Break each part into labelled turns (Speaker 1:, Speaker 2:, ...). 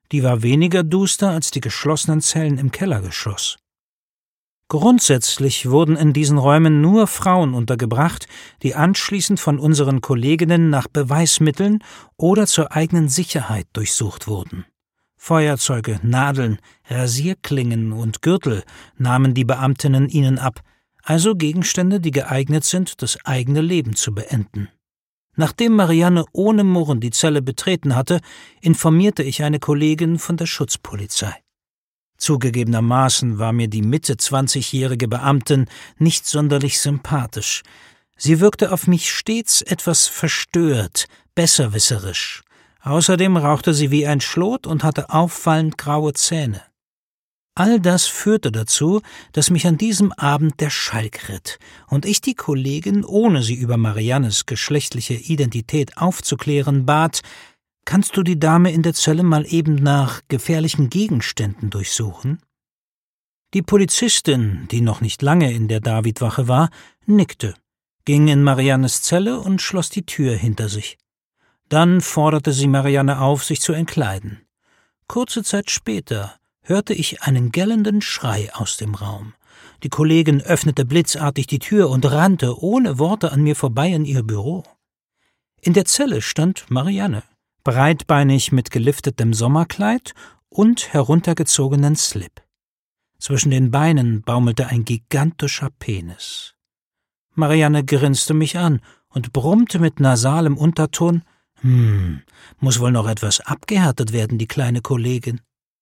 Speaker 1: Die war weniger duster als die geschlossenen Zellen im Kellergeschoss. Grundsätzlich wurden in diesen Räumen nur Frauen untergebracht, die anschließend von unseren Kolleginnen nach Beweismitteln oder zur eigenen Sicherheit durchsucht wurden. Feuerzeuge, Nadeln, Rasierklingen und Gürtel nahmen die Beamtinnen ihnen ab, also Gegenstände, die geeignet sind, das eigene Leben zu beenden. Nachdem Marianne ohne Murren die Zelle betreten hatte, informierte ich eine Kollegin von der Schutzpolizei. Zugegebenermaßen war mir die Mitte-20-jährige Beamtin nicht sonderlich sympathisch. Sie wirkte auf mich stets etwas verstört, besserwisserisch. Außerdem rauchte sie wie ein Schlot und hatte auffallend graue Zähne. All das führte dazu, dass mich an diesem Abend der Schalk ritt und ich die Kollegin, ohne sie über Mariannes geschlechtliche Identität aufzuklären, bat: »Kannst du die Dame in der Zelle mal eben nach gefährlichen Gegenständen durchsuchen?« Die Polizistin, die noch nicht lange in der Davidwache war, nickte, ging in Mariannes Zelle und schloss die Tür hinter sich. Dann forderte sie Marianne auf, sich zu entkleiden. Kurze Zeit später hörte ich einen gellenden Schrei aus dem Raum. Die Kollegin öffnete blitzartig die Tür und rannte ohne Worte an mir vorbei in ihr Büro. In der Zelle stand Marianne, breitbeinig mit geliftetem Sommerkleid und heruntergezogenen Slip. Zwischen den Beinen baumelte ein gigantischer Penis. Marianne grinste mich an und brummte mit nasalem Unterton: Muss wohl noch etwas abgehärtet werden, die kleine Kollegin.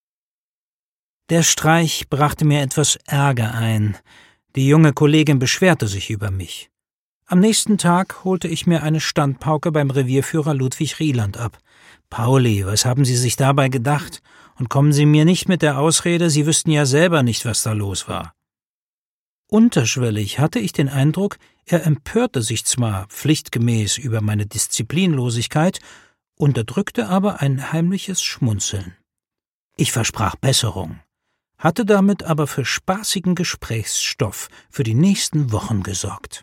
Speaker 1: Der Streich brachte mir etwas Ärger ein. Die junge Kollegin beschwerte sich über mich. Am nächsten Tag holte ich mir eine Standpauke beim Revierführer Ludwig Rieland ab. »Pauli, was haben Sie sich dabei gedacht? Und kommen Sie mir nicht mit der Ausrede, Sie wüssten ja selber nicht, was da los war.« Unterschwellig hatte ich den Eindruck, er empörte sich zwar pflichtgemäß über meine Disziplinlosigkeit, unterdrückte aber ein heimliches Schmunzeln. Ich versprach Besserung, hatte damit aber für spaßigen Gesprächsstoff für die nächsten Wochen gesorgt.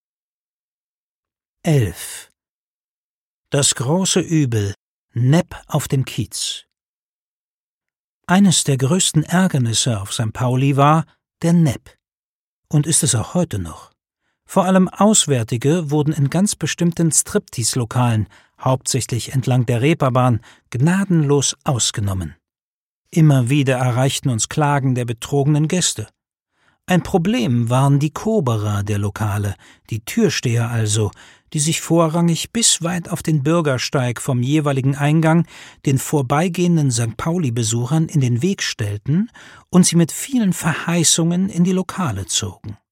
Speaker 1: 11. Das große Übel. Nepp auf dem Kiez. Eines der größten Ärgernisse auf St. Pauli war der Nepp. Und ist es auch heute noch. Vor allem Auswärtige wurden in ganz bestimmten Striptease-Lokalen, hauptsächlich entlang der Reeperbahn, gnadenlos ausgenommen. Immer wieder erreichten uns Klagen der betrogenen Gäste. Ein Problem waren die Koberer der Lokale, die Türsteher also, die sich vorrangig bis weit auf den Bürgersteig vom jeweiligen Eingang den vorbeigehenden St. Pauli-Besuchern in den Weg stellten und sie mit vielen Verheißungen in die Lokale zogen.